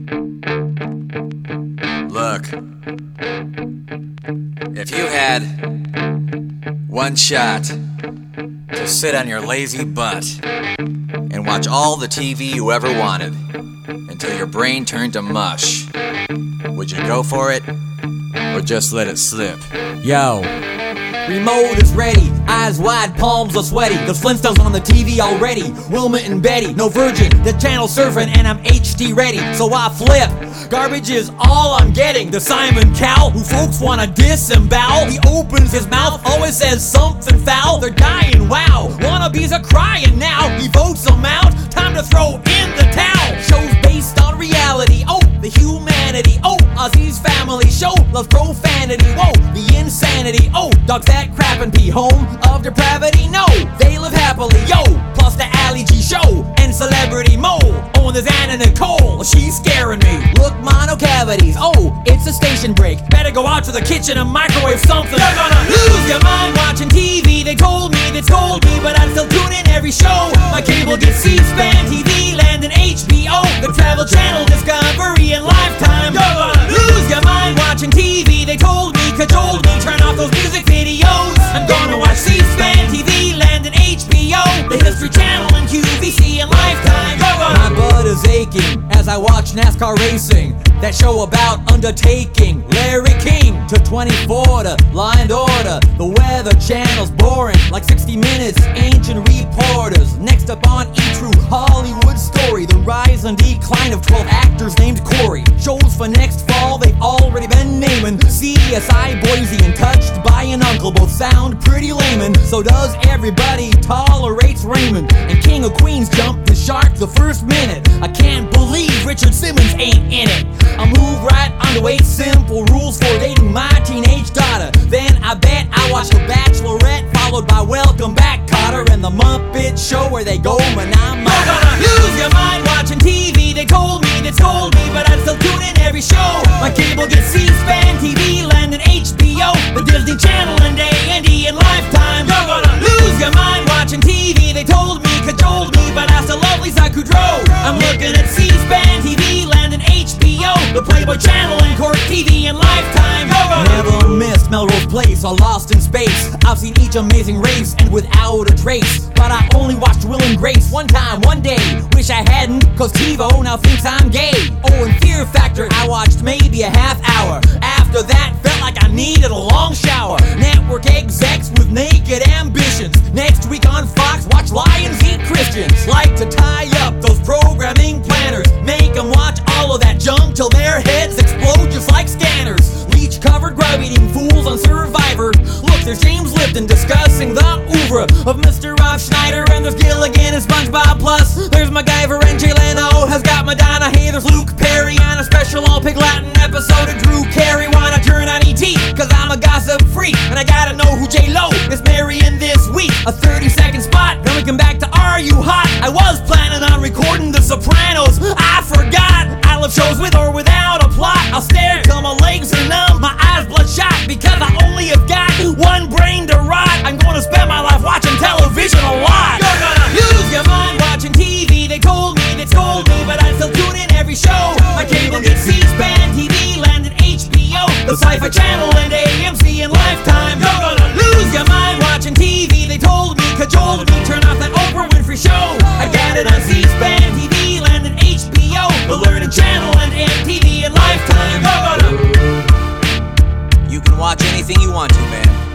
Look, if you had one shot to sit on your lazy butt and watch all the TV you ever wanted until your brain turned to mush, would you go for it or just let it slip? Yo, remote is ready, eyes wide, palms are sweaty. The Flintstones on the TV already, Wilma and Betty. No Virgin, the channel surfing and I'm HD ready. So I flip, garbage is all I'm getting. The Simon Cowell, who folks wanna disembowel. He opens his mouth, always says something foul. They're dying, wow, wannabes are crying now. He votes them out, time to throw in the towel. Shows based on reality, oh, the humanity, oh, Ozzy's family show loves profanity, whoa, the insanity, oh, dogs that crap and pee, home of depravity, no, they live happily, yo, plus the Ali G show and Celebrity Mo. Oh, and there's Anna Nicole, she's scaring me. Look, mono cavities, oh, it's a station break. Better go out to the kitchen and microwave something. You're gonna lose your mind watching TV. They told me, but I'd still tune in every show. My cable gets C-SPAN, TV Land, and HBO. The Travel Channel, Discovery, and Lifetime. You're gonna lose your mind watching TV. They told me, cajoled me, turn off those music videos. I'm gonna watch C-SPAN, TV Land, and HBO. The History Channel and QVC and Lifetime. My butt is aching as I watch NASCAR racing. That show about undertaking Larry King to 24 to Law and Order. The Weather Channel's boring like 60 Minutes, ancient reporters. Next up on E-True, Hollywood Story, the rise and decline of 12 actors named Corey. Shows for next fall they've already been naming. CSI Boise and Touched by an Uncle both sound pretty layman. So does Everybody Tolerates Raymond. And King of Queens jumped the shark the first minute. I can't believe Richard Simmons ain't in it. I'll move right on to 8 simple rules for dating my teenage daughter. Then I bet I'll watch The Bachelorette, followed by Welcome Back, Kotter, and The Muppet Show, where they go manama. You're gonna lose your mind watching TV. They told me, but I'd still tune in every show. My cable gets C-SPAN, TV Land, and HBO. The Disney Channel and A&E and Lifetime. You're gonna lose your mind watching TV. They told me, cajoled me, but I still love Lisa Kudrow. I'm looking at C-SPAN, TV Land, and HBO. The Playboy Channel and Court TV and Lifetime. Never missed Melrose Place or Lost in Space. I've seen each Amazing Race and Without a Trace, but I only watched Will and Grace one time, one day. Wish I hadn't, cause TiVo now thinks I'm gay. Oh, and Fear Factor I watched maybe a half hour. After that felt like I needed a long shower. Network execs with naked ambitions. Next week on Fox, watch Lions Eat Christians. Like to tie up those programming planners, make them watch all of that junk till their heads explode just like scanners. Leech covered grub eating fools on Survivor. Look, there's James Lipton discussing the oeuvre of Mr. Rob Schneider, and there's Gilligan and SpongeBob. Plus there's MacGyver and Jay Leno has got Madonna. Hey, there's Luke Perry on a special all Pig Latin episode of Drew Carey. Wanna turn on E.T. cause I'm a gossip freak, and I gotta know who J-Lo is marrying this week. A 30-second spot, then we come back to Are You Hot? I was planning on recording The Sopranos, I forgot. I love shows with or without a plot. I'll stare till my legs are numb, my eyes bloodshot, because I only have got one brain to rot. I'm gonna spend my life watching television a lot. You're gonna lose your mind watching TV. They told me, but I still tune in every show. My cable gets C-SPAN, TV Land, and HBO. The Sci-Fi Channel and AMC and Lifetime. You're gonna lose your mind watching TV. They told me, cajoled me, turn off that Oprah Winfrey Show. I got it on C-SPAN, TV Land, and HBO. The Learning Channel and MTV and Lifetime. You're gonna. You can watch anything you want to, man.